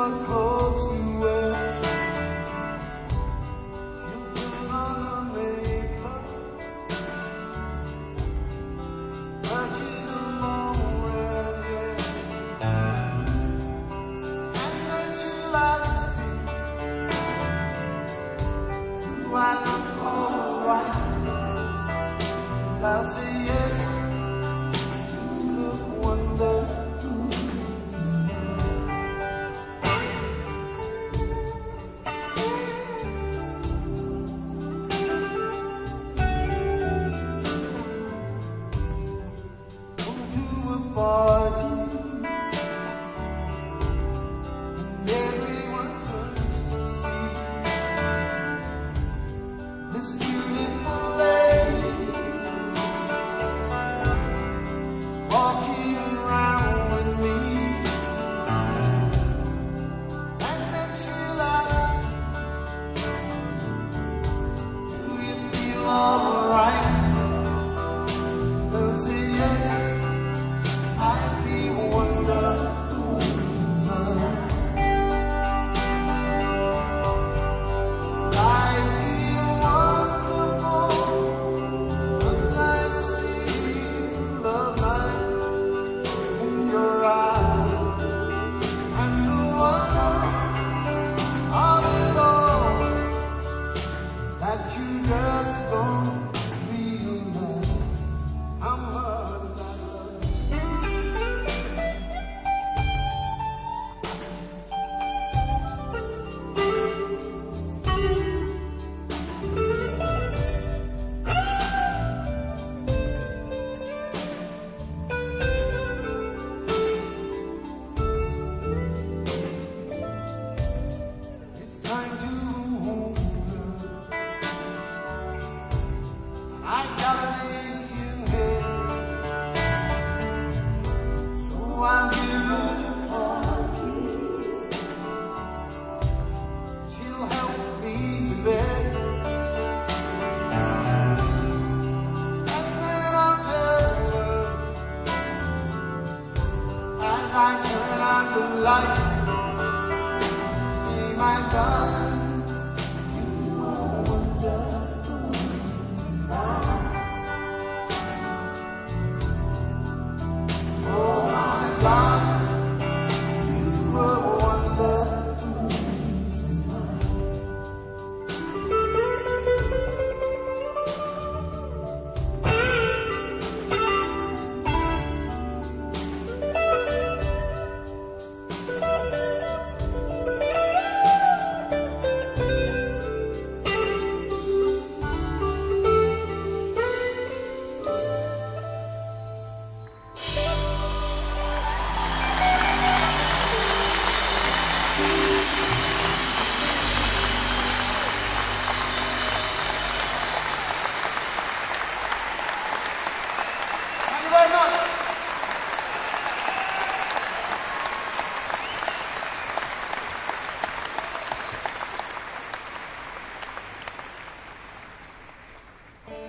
what clothes to wear. She'll put on the makeup, but she's alone yet. And then she'll ask me, do I look alright? I'll say yes, you look wonderful. Party, and everyone turns to see this beautiful lady walking around with me. And then she'll ask, do you feel alright? They'll say yes, I feel wonderful tonight. I feel wonderful 'cause I see the light in your eyes and the wonder of it all that you just don't realize how much I love you. It's time to hold her. I gotta make you head, so I'll give her the car. She'll help me to bed, and then I'll tell her as I turn on the light, see my darling.